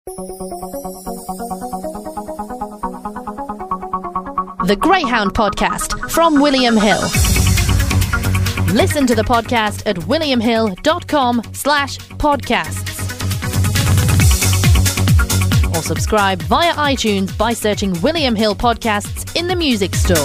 The Greyhound Podcast from William Hill. Listen to the podcast at williamhill.com/podcasts. Or subscribe via iTunes by searching William Hill Podcasts in the music store.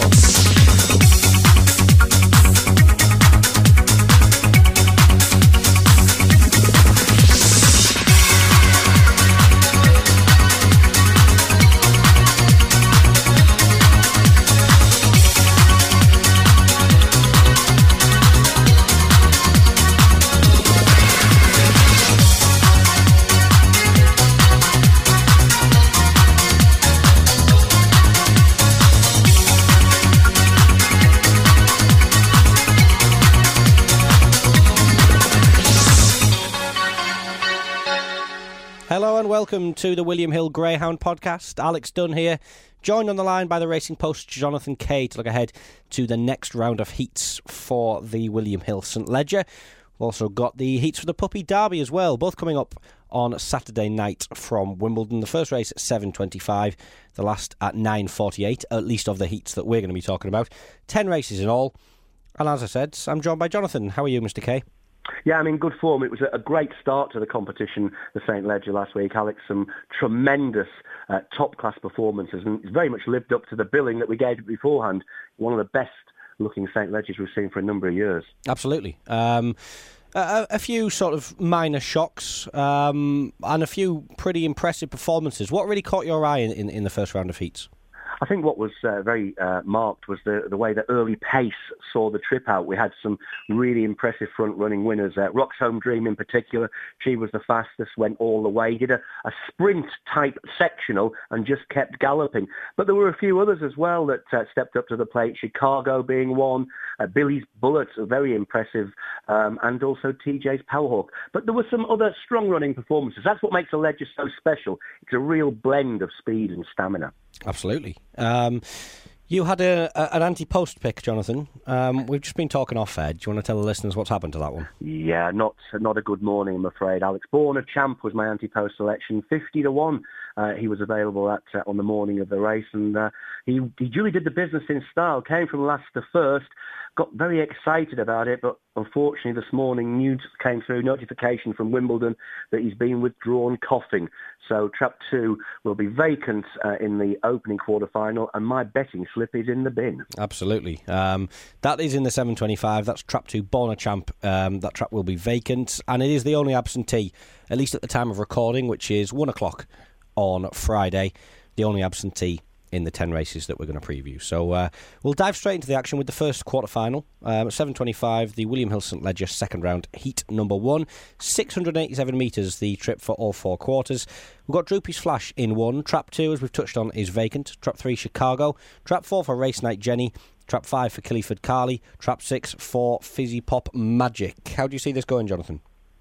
Hello and welcome to the William Hill Greyhound Podcast. Alex Dunn here, joined on the line by the Racing Post's Jonathan Kay to look ahead to the next round of heats for the William Hill St Leger. We've also got the heats for the Puppy Derby as well, both coming up on Saturday night from Wimbledon. The first race at 7:25, the last at 9:48, at least of the heats that we're going to be talking about. 10 races in all. And as I said, I'm joined by Jonathan. How are you, Mr. Kay? Yeah, I'm in good form. It was a great start to the competition, the St Leger last week. Alex, some tremendous top-class performances, and it's very much lived up to the billing that we gave it beforehand. One of the best-looking St Legers we've seen for a number of years. Absolutely. A few sort of minor shocks and a few pretty impressive performances. What really caught your eye in the first round of heats? I think what was very marked was the way the early pace saw the trip out. We had some really impressive front-running winners. Rock's Home Dream in particular, she was the fastest, went all the way, did a sprint-type sectional and just kept galloping. But there were a few others as well that stepped up to the plate, Chicago being one, Billy's Bullets, very impressive, and also TJ's Powhawk. But there were some other strong-running performances. That's what makes the Leger so special. It's a real blend of speed and stamina. Absolutely. You had an anti-post pick, Jonathan. We've just been talking off air. Do you want to tell the listeners what's happened to that one? Yeah, not a good morning, I'm afraid, Alex. Born a Champ was my anti-post selection, 50-1. He was available on the morning of the race, and he duly did the business in style. Came from last to first, got very excited about it, but unfortunately this morning news came through, notification from Wimbledon that he's been withdrawn coughing. So Trap 2 will be vacant in the opening quarter-final, and my betting slip is in the bin. Absolutely. That is in the 7:25. That's Trap 2, Born a Champ. That trap will be vacant, and it is the only absentee, at least at the time of recording, which is 1 o'clock on Friday, the only absentee in the 10 races that we're going to preview. So we'll dive straight into the action with the first quarter-final. At 7:25, the William Hill St Leger second round, heat number 1. 687 metres, the trip for all four quarters. We've got Droopy's Flash in 1. Trap 2, as we've touched on, is vacant. Trap 3, Chicago. Trap 4 for Race Night Jenny. Trap 5 for Killiford Carly. Trap 6 for Fizzy Pop Magic. How do you see this going, Jonathan?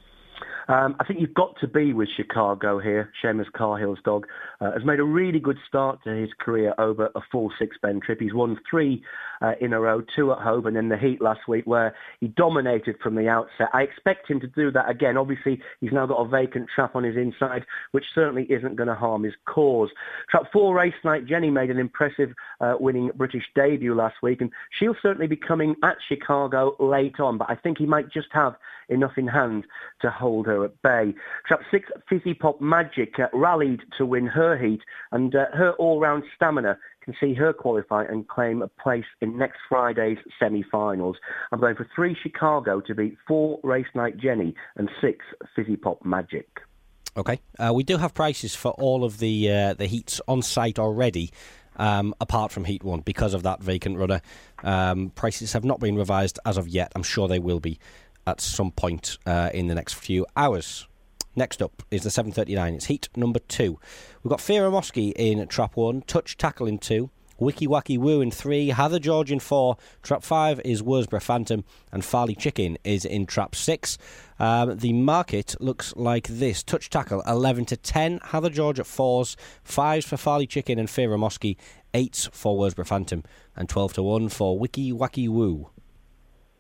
I think you've got to be with Chicago here. Seamus Carhill's dog has made a really good start to his career over a full six-bend trip. He's won 3 in a row, 2 at home, and then the heat last week where he dominated from the outset. I expect him to do that again. Obviously, he's now got a vacant trap on his inside, which certainly isn't going to harm his cause. Trap 4, Race Night Jenny, made an impressive winning British debut last week, and she'll certainly be coming at Chicago late on, but I think he might just have enough in hand to hold her at bay. Trap 6, Fizzy Pop Magic, rallied to win her heat, and her all-round stamina can see her qualify and claim a place in next Friday's semi-finals. I'm going for 3 Chicago to beat 4 Race Night Jenny and 6 Fizzy Pop Magic. Okay. We do have prices for all of the heats on site already, apart from Heat 1, because of that vacant runner. Prices have not been revised as of yet. I'm sure they will be at some point in the next few hours. Next up is the 7:39. It's heat number 2. We've got Fira Mosky in Trap 1, Touch Tackle in 2, Wiki Wacky Woo in 3, Heather George in 4, Trap 5 is Worsborough Phantom, and Farley Chicken is in Trap 6. The market looks like this. Touch Tackle 11 to 10, Heather George at 4s, 5s for Farley Chicken and Fira Mosky, 8s for Worsborough Phantom, and 12 to 1 for Wiki Wacky Woo.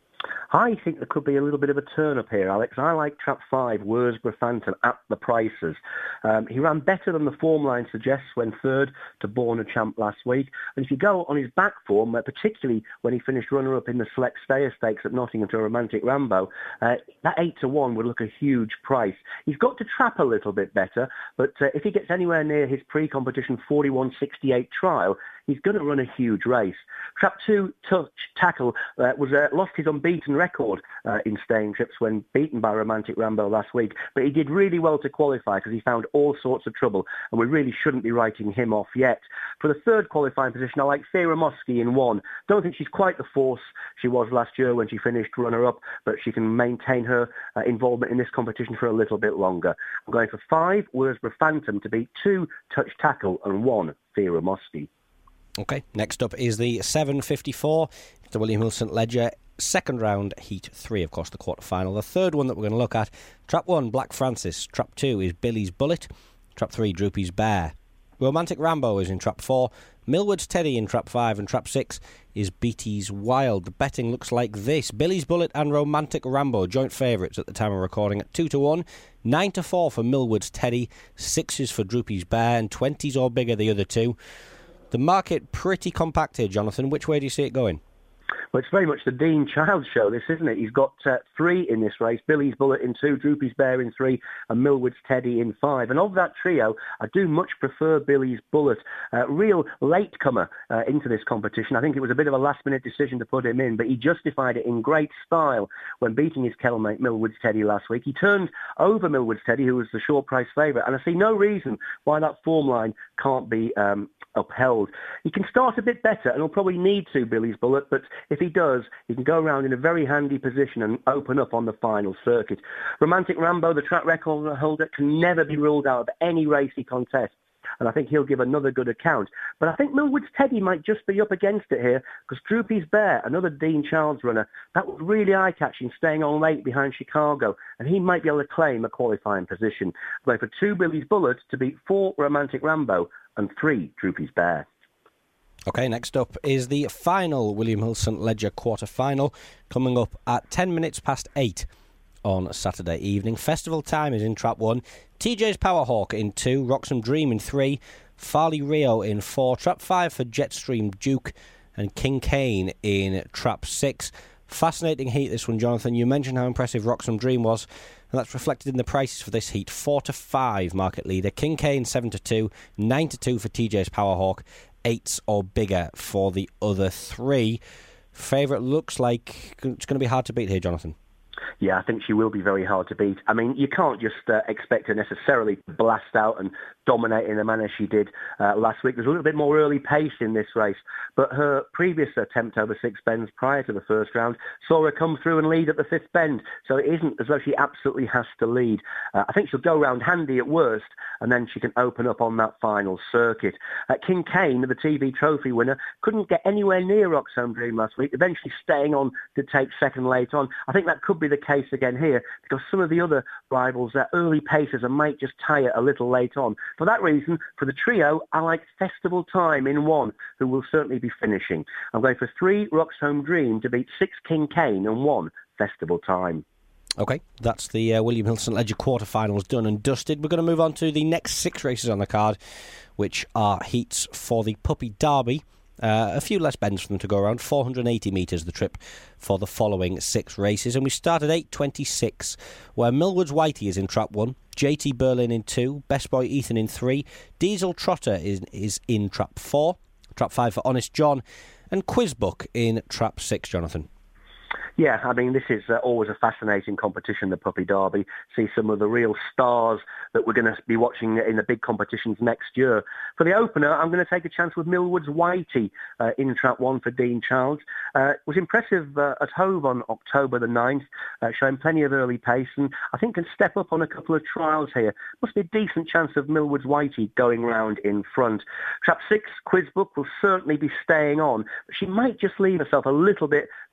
I think there could be a little bit of a turn-up here, Alex. I like trap 5, Worsborough Phantom, at the prices. He ran better than the form line suggests when third to Born a Champ last week. And if you go on his back form, particularly when he finished runner-up in the Select Stayer Stakes at Nottingham to Romantic Rambo, that 8-1 would look a huge price. He's got to trap a little bit better, but if he gets anywhere near his pre-competition 41.68 trial, he's going to run a huge race. Trap 2, Touch Tackle, lost his unbeaten record in staying trips when beaten by Romantic Rambo last week, but he did really well to qualify because he found all sorts of trouble, and we really shouldn't be writing him off yet. For the third qualifying position, I like Fira Mosky in 1. Don't think she's quite the force she was last year when she finished runner-up, but she can maintain her involvement in this competition for a little bit longer. I'm going for 5, Worsborough Phantom, to beat 2, Touch Tackle, and 1, Fira Mosky. Okay, next up is the 7.54. It's the William Hill St Ledger second round, Heat 3, of course, the quarter-final. The third one that we're going to look at, Trap 1, Black Francis. Trap 2 is Billy's Bullet. Trap 3, Droopy's Bear. Romantic Rambo is in Trap 4. Millward's Teddy in Trap 5. And Trap 6 is Beatty's Wild. The betting looks like this. Billy's Bullet and Romantic Rambo, joint favourites at the time of recording at 2-1. 9-4 for Millward's Teddy. 6s for Droopy's Bear. And 20s or bigger the other two. The market pretty compact here, Jonathan. Which way do you see it going? Well, it's very much the Dean Childs show, this, isn't it? He's got 3 in this race. Billy's Bullet in 2, Droopy's Bear in 3, and Millward's Teddy in 5. And of that trio, I do much prefer Billy's Bullet. Real latecomer into this competition. I think it was a bit of a last-minute decision to put him in, but he justified it in great style when beating his kennelmate Millward's Teddy last week. He turned over Millward's Teddy, who was the short price favourite, and I see no reason why that form line can't be upheld. He can start a bit better, and he'll probably need to, Billy's Bullet, but if he does, he can go around in a very handy position and open up on the final circuit. Romantic Rambo, the track record holder, can never be ruled out of any race he contests, and I think he'll give another good account. But I think Millward's Teddy might just be up against it here, because Droopy's Bear, another Dean Childs runner, that was really eye-catching, staying on late behind Chicago, and he might be able to claim a qualifying position. Going for 2 Billy's Bullets to beat 4 Romantic Rambo and 3 Droopy's Bear. Okay, next up is the final William Hill St Ledger quarter-final, coming up at 10 minutes past 8 on Saturday evening. Festival Time is in Trap 1, TJ's Powerhawk in 2, Roxham Dream in 3, Farley Rio in 4, Trap 5 for Jetstream Duke, and King Kane in Trap 6. Fascinating heat, this one, Jonathan. You mentioned how impressive Roxham Dream was, and that's reflected in the prices for this heat. 4-5 market leader, King Kane 7-2, 9-2 for TJ's Powerhawk, 8s or bigger for the other 3. Favourite looks like it's going to be hard to beat here, Jonathan. Yeah, I think she will be very hard to beat. I mean, you can't just expect her necessarily to blast out and dominate in the manner she did last week. There's a little bit more early pace in this race, but her previous attempt over 6 bends prior to the first round saw her come through and lead at the 5th bend, so it isn't as though she absolutely has to lead. I think she'll go round handy at worst, and then she can open up on that final circuit. King Kane, the TV trophy winner, couldn't get anywhere near Roxham Dream last week, eventually staying on to take second late on. I think that could be the case again here, because some of the other rivals, their early pacers, might just tire a little late on. For that reason, for the trio, I like Festival Time in 1, who will certainly be finishing. I'm going for 3 Roxham Dream to beat 6 King Kane and 1 Festival Time. Okay, that's the William Hill St Ledger quarterfinals done and dusted. We're going to move on to the next 6 races on the card, which are heats for the Puppy Derby. A few less bends for them to go around, 480 metres the trip for the following 6 races. And we start at 8.26, where Millward's Whitey is in Trap 1, JT Berlin in 2, Best Boy Ethan in 3, Diesel Trotter is in Trap 4, Trap 5 for Honest John, and Quizbook in Trap 6, Jonathan. Yeah, I mean, this is always a fascinating competition, the Puppy Derby. See some of the real stars that we're going to be watching in the big competitions next year. For the opener, I'm going to take a chance with Millward's Whitey in Trap 1 for Dean Childs. Was impressive at Hove on October the 9th, showing plenty of early pace, and I think can step up on a couple of trials here. Must be a decent chance of Millward's Whitey going round in front. Trap 6, Quizbook, will certainly be staying on, but she might just leave herself a little bit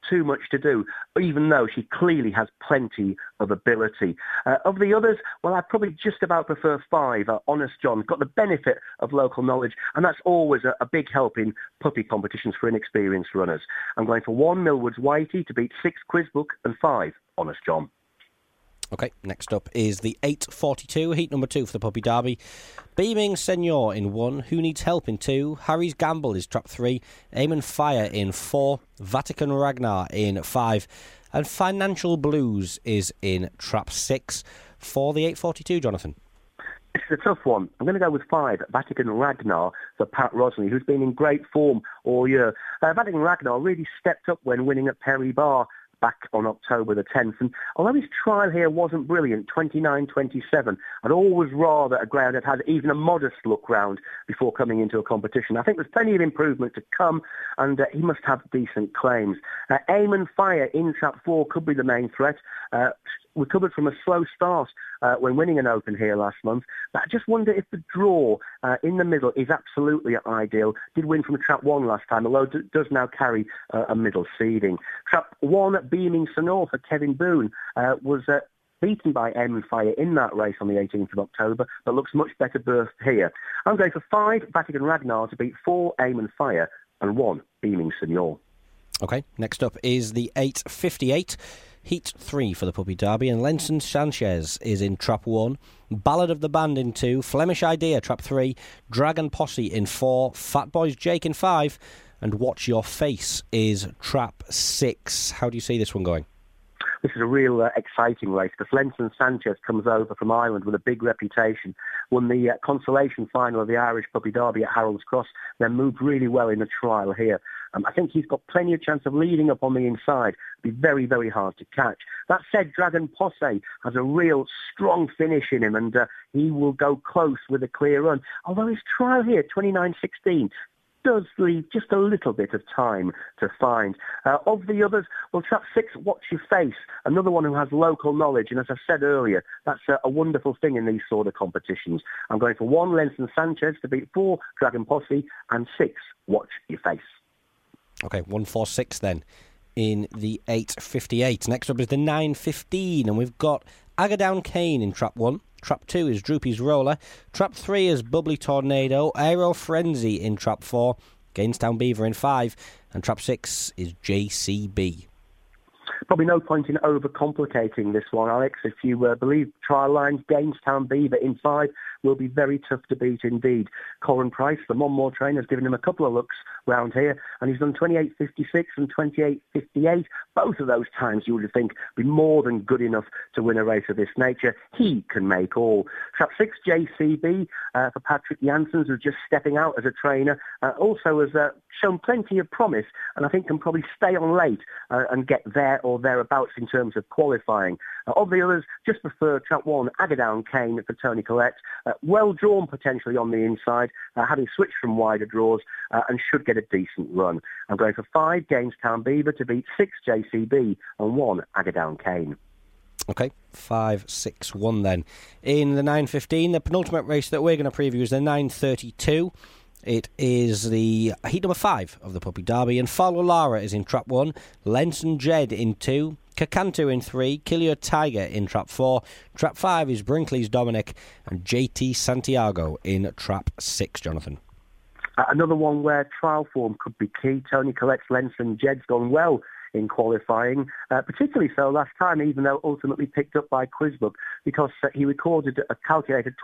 too much to do, even though she clearly has plenty of ability. Of the others, well, I probably just about prefer 5. Honest John got the benefit of local knowledge, and that's always a big help in puppy competitions for inexperienced runners. I'm going for 1 Millward's Whitey to beat 6 Quizbook and 5 Honest John. OK, next up is the 8:42, heat number 2 for the Puppy Derby. Beaming Senor in 1, Who Needs Help in 2, Harry's Gamble is trap 3, Aim and Fire in 4, Vatican Ragnar in 5, and Financial Blues is in trap 6 for the 8:42, Jonathan. This is a tough one. I'm going to go with 5, Vatican Ragnar, for Pat Rosley, who's been in great form all year. Vatican Ragnar really stepped up when winning at Perry Barr back on October the 10th. And although his trial here wasn't brilliant, 29.27, I'd always rather a ground that had even a modest look round before coming into a competition. I think there's plenty of improvement to come, and he must have decent claims. Aim and Fire in trap 4 could be the main threat. Recovered from a slow start when winning an Open here last month. But I just wonder if the draw in the middle is absolutely ideal. Did win from trap 1 last time, although does now carry a middle seeding. Trap 1, Beaming Senor for Kevin Boone, was beaten by Aim and Fire in that race on the 18th of October, but looks much better berthed here. I'm going for 5, Vatican Ragnar to beat 4, Aim and Fire, and 1, Beaming Senor. OK, next up is the 8:58. Heat 3 for the Puppy Derby, and Lenson Sanchez is in trap 1, Ballad of the Band in 2, Flemish Idea trap 3, Dragon Posse in 4, Fat Boys Jake in 5, and Watch Your Face is trap 6. How do you see this one going? This is a real exciting race because Lenson Sanchez comes over from Ireland with a big reputation, won the consolation final of the Irish Puppy Derby at Harold's Cross, then moved really well in the trial here. I think he's got plenty of chance of leading up on the inside. It'll be very, very hard to catch. That said, Dragon Posse has a real strong finish in him, and he will go close with a clear run. Although his trial here, 29.16, does leave just a little bit of time to find. Of the others, well, trap 6, Watch Your Face, another one who has local knowledge, and as I said earlier, that's a wonderful thing in these sort of competitions. I'm going for 1, Lenson Sanchez to beat 4, Dragon Posse, and 6, Watch Your Face. OK, 146 then in the 8:58. Next up is the 9:15, and we've got Agadown Kane in trap 1. Trap 2 is Droopy's Roller. Trap 3 is Bubbly Tornado. Aero Frenzy in trap 4. Gainestown Beaver in 5. And trap 6 is JCB. Probably no point in overcomplicating this one, Alex. If you believe trial lines, Gainestown Beaver in 5 will be very tough to beat indeed. Colin Price, the Monmore trainer, has given him a couple of looks round here, and he's done 28.56 and 28.58. Both of those times you would think be more than good enough to win a race of this nature. He can make all. Trap 6, JCB, for Patrick Janssens, who's just stepping out as a trainer, also has shown plenty of promise, and I think can probably stay on late and get there or thereabouts in terms of qualifying. Of the others, just prefer trap 1, Agadown Kane for Tony Collette. Well drawn potentially on the inside, having switched from wider draws, and should get a decent run. I'm going for 5, Gainestown Beaver to beat 6, JCB, and 1, Agadown Kane. OK, 5, 6, 1 then. In the 9:15, the penultimate race that we're going to preview is the 9:32. It is the heat number 5 of the Puppy Derby, and Follow Lara is in trap 1, Lenson Jed in 2, Kakantu in 3, Kill Your Tiger in trap 4, trap 5 is Brinkley's Dominic, and JT Santiago in trap 6, Jonathan. Another one where trial form could be key. Tony Collette's Lenson Jed's gone well in qualifying, particularly so last time, even though ultimately picked up by Quizbook, because he recorded a calculated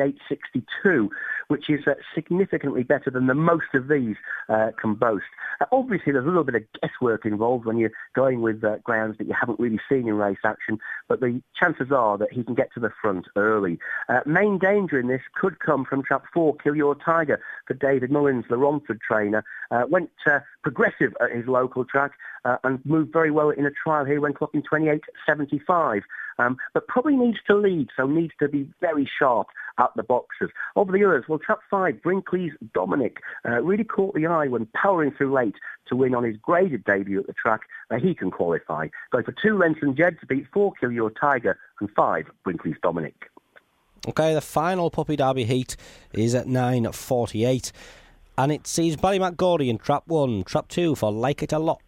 28.62, which is significantly better than the most of these can boast. Obviously, there's a little bit of guesswork involved when you're going with grounds that you haven't really seen in race action, but the chances are that he can get to the front early. Main danger in this could come from trap 4, Kill Your Tiger, for David Mullins, the Romford trainer. Went progressive at his local track and moved very well in a trial here when clocking 28.75. But probably needs to lead, so needs to be very sharp at the boxes. Of the others, well, trap 5, Brinkley's Dominic, really caught the eye when powering through late to win on his graded debut at the track. He can qualify. Going for 2, Lenson Jed to beat 4, Kill Your Tiger, and 5, Brinkley's Dominic. OK, the final Puppy Derby heat is at 9:48, and it sees Ballymac Gordy in trap 1, trap 2 for Like It A Lot,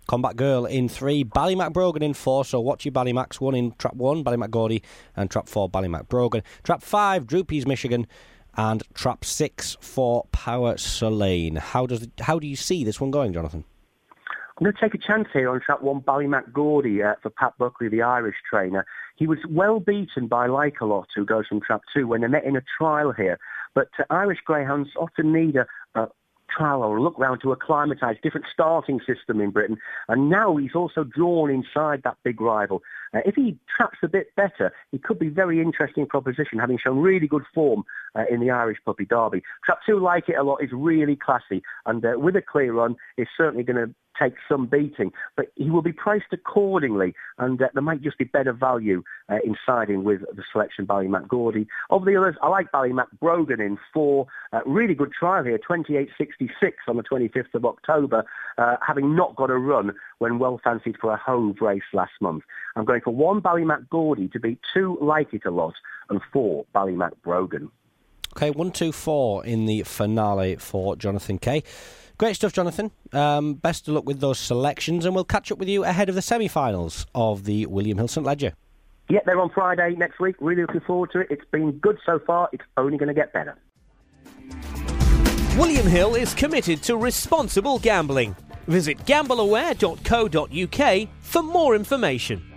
Combat Girl in 3, Ballymac Brogan in 4, so watch your Ballymacs. 1 in Trap 1, Ballymac Gordy, and Trap 4, Ballymac Brogan. Trap 5, Droopies Michigan, and Trap 6 for Power Solane. How do you see this one going, Jonathan? I'm going to take a chance here on Trap 1, Ballymac Gordy, for Pat Buckley, the Irish trainer. He was well beaten by Like A Lot, who goes from Trap 2, when they met in a trial here. But Irish greyhounds often need a trial or a look round to acclimatise, different starting system in Britain. And now he's also drawn inside that big rival. If he traps a bit better, he could be very interesting proposition, having shown really good form in the Irish Puppy Derby. Trap 2, Like It A Lot, is really classy, and with a clear run, is certainly going to take some beating, but he will be priced accordingly, and there might just be better value in siding with the selection Ballymac Gordy. Of the others, I like Ballymac Brogan in 4. Really good trial here, 28.66 on the 25th of October, having not got a run when well fancied for a Hove race last month. I'm going for 1 Ballymac Gordy to beat 2 Like It A Lot and 4 Ballymac Brogan. Okay, 1, 2, 4 in the finale for Jonathan Kay. Great stuff, Jonathan. Best of luck with those selections, and we'll catch up with you ahead of the semi-finals of the William Hill St Ledger. Yeah, they're on Friday next week. Really looking forward to it. It's been good so far. It's only going to get better. William Hill is committed to responsible gambling. Visit gambleaware.co.uk for more information.